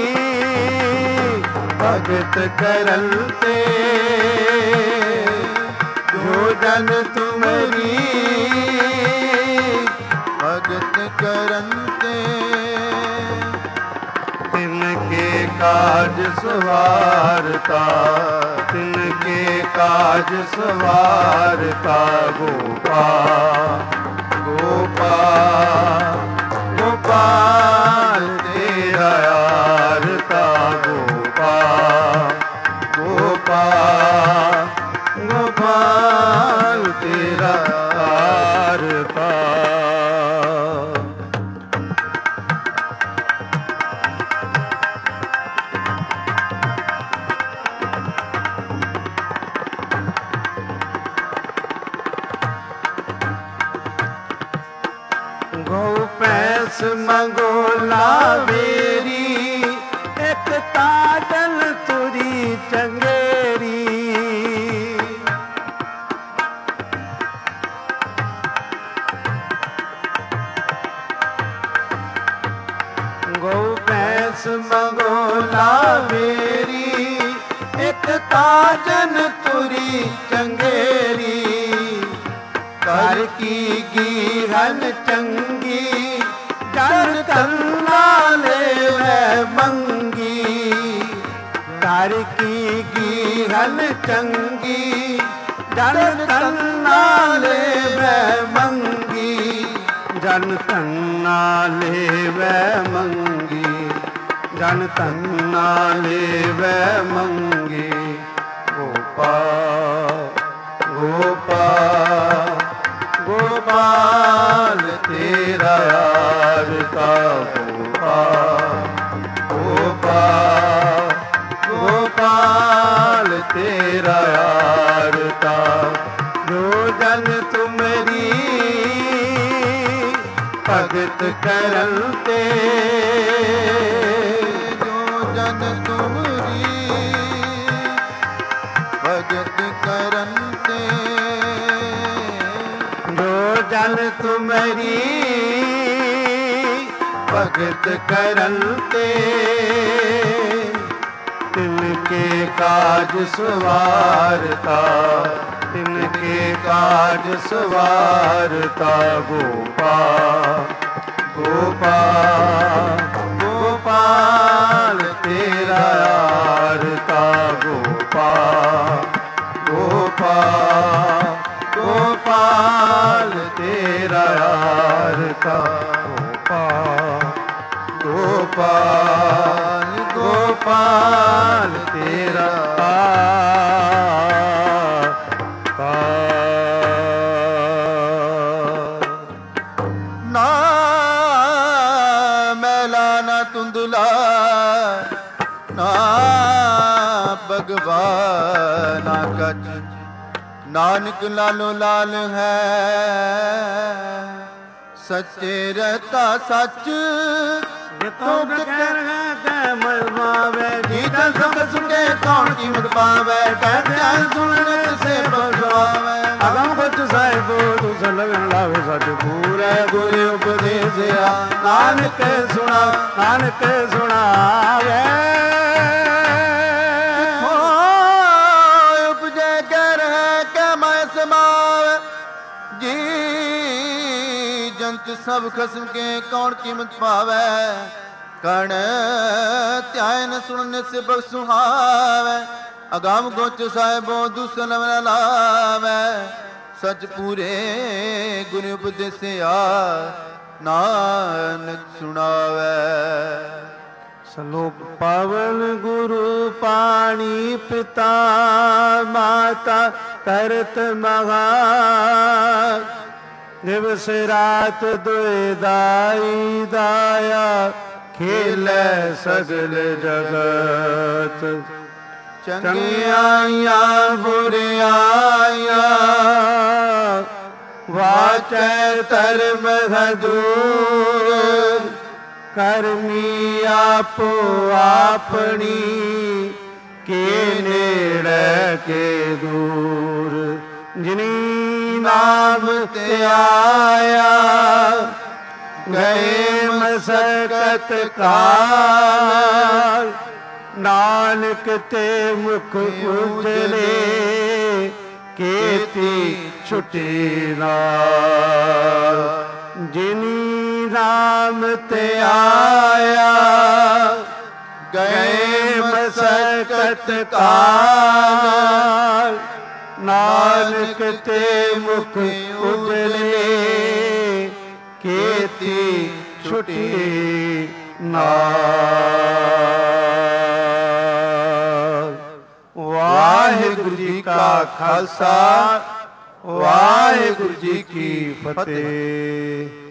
भगत करन ते जो जन तुमरी भगत करन ते तिनके काज सवारता तिनके काज सवारता गोपाल गोपाल गोपाल तेरा यार ता गोपाल गोपाल गोपाल तेरा यार ता पैस मंगो लावेरी एक ताजन तुरी चंगेरी गौ पैस मंगो लावेरी एक ताजन तुरी चंगेरी कर की गिरन चंगी जन कन्ना ले वै मंगी कर की गिरन चंगी जन कन्ना ले वै मंगी ਜਨ ਧੰਨਾ ਲੇਵੈ ਮੰਗੀ, ਜਨ ਧੰਨਾ ਲੇਵੈ ਮੰਗੀ। ਗੋਪਾਲ ਗੋਪਾਲ ਗੋਪਾਲ ਤੇਰਾ ਯਾਰ ਕਾ ਗੋਪਾਲ ਗੋਪਾਲ ਗੋਪਾਲ ਤੇਰਾ ਯਾਰ ਕਾ। ਜੋ ਜਨ ਤੁਮਰੀ ਭਗਤ ਕਰਨ ਤੇ, ਜੋ ਜਨ ਤੁਮਰੀ ਭਗਤ ਕਰਨ ਤੇ, ਜੋ ਜਨ ਤੁਮਰੀ ਭਗਤ ਕਰਨ ਤੇ, ਤਿਨਕੇ ਕਾਜ ਸਵਾਰਤਾ, ਤਿਨਕੇ ਕਾਜ ਸਵਾਰਤਾ। ਗੋਪਾਲ ਗੋਪਾਲ ਗੋਪਾਲ ਤੇਰਾ ਯਾਰ ਕਾ ਗੋਪਾਲ ਗੋਪਾਲ ਗੋਪਾਲ ਤੇਰਾ ਯਾਰ ਕਾ ਗੋਪਾਲ ਗੋਪਾਲ ਗੋਪਾਲ ਤੇਰਾ ਕਾ। ਨਾ ਮੈਲਾ ਨਾ ਧੁੰਦਲਾ, ਨਾ ਭਗਵਾ ਨਾ ਕੱਚ, ਨਾਨਕ ਲਾਲੋ ਲਾਲ ਹੈ। ਸੱਚੇ ਰਹਤਾ ਸੱਚ ਜਿਤੋਂ ਕਹਿ ਰਹਾ ਤੈ ਮਨ ਮਾਵੇ, ਜੀ ਜਨ ਸੁਖ ਸੁਖੇ ਕੌਣ ਕੀਮਤ ਪਾਵੇ। ਕਹਿ ਧਿਆਨ ਸੁਣਨ ਸੇ ਬਖਸ਼ਾਵੇ। ਅਗਮ ਬਚ ਸਾਹਿਬੋ ਤੁਸ ਲਗਨ ਲਾਵੇ, ਸਚ ਪੂਰੇ ਗੁਰ ਉਪਦੇਸਿਆ। ਨਾਨਕ ਸੁਣਾ ਨਾਨਕ ਸੁਣਾਵੇ। ਉਪਜੈ ਕਹਿ ਰਹਿ ਕਹਿ ਮੈਂ ਸਮਾਵੇ। ਜੀ ਜੰਤ ਸਭ ਖਸਮ ਕੇ ਕੌਣ ਕੀਮਤ ਪਾਵੇ। ਕਣ ਧਿਆਨ ਸੁਣਨ ਸੇ ਬਖ ਸੁਹਾਵੇ। ਅਗਮ ਗੋਚ ਸਾਹਿਬੋ ਦੂਸਨ ਨ ਲਾਵੇ। ਸਚ ਪੂਰੇ ਗੁਰ ਉਪਦੇਸਿਆ। ਨਾਨਕ ਸੁਣਾਵੇ। ਸਲੋਕ ਪਾਵਨ ਗੁਰੂ ਪਾਣੀ ਪਿਤਾ ਮਾਤਾ ਕਰਤ ਮਹਾ। ਦਿਵਸ ਰਾਤ ਦੁਇ ਦਾਈ ਦਾਇਆ, ਖੇਲੇ ਸਗਲ ਜਗਤ। ਚੰਗਿਆਈਆਂ ਬੁਰਿਆਈਆਂ, ਵਾਚੈ ਧਰਮ ਹਦੂਰ। ਕਰਮੀ ਆਪੋ ਆਪਣੀ, ਕੇ ਨੇੜੇ ਕੇ ਦੂਰ। ਜਿਨੀ ਨਾਮ ਤੇ ਆਇਆ, ਗਏ ਮਸਕਤ ਕਾਲ। ਨਾਨਕ ਤੇ ਮੁਖ ਉਜਲੇ, ਕੀਤੀ ਛੁਟੀ ਨਾਲ। ਜਿਨੀ ਨਾਮ ਤੇ ਆਇਆ, ਗਏ ਮਸਕਤ ਕਾਲ। ਨਾਨਕ ਤੇ ਮੁਖ ਉਜਲੇ, ਕੀਤੀ ਛੁਟੀ ਨਾਲ। ਵਾਹਿਗੁਰੂ ਜੀ ਕਾ ਖਾਲਸਾ, ਵਾਹਿਗੁਰੂ ਜੀ ਕੀ ਫਤਿਹ।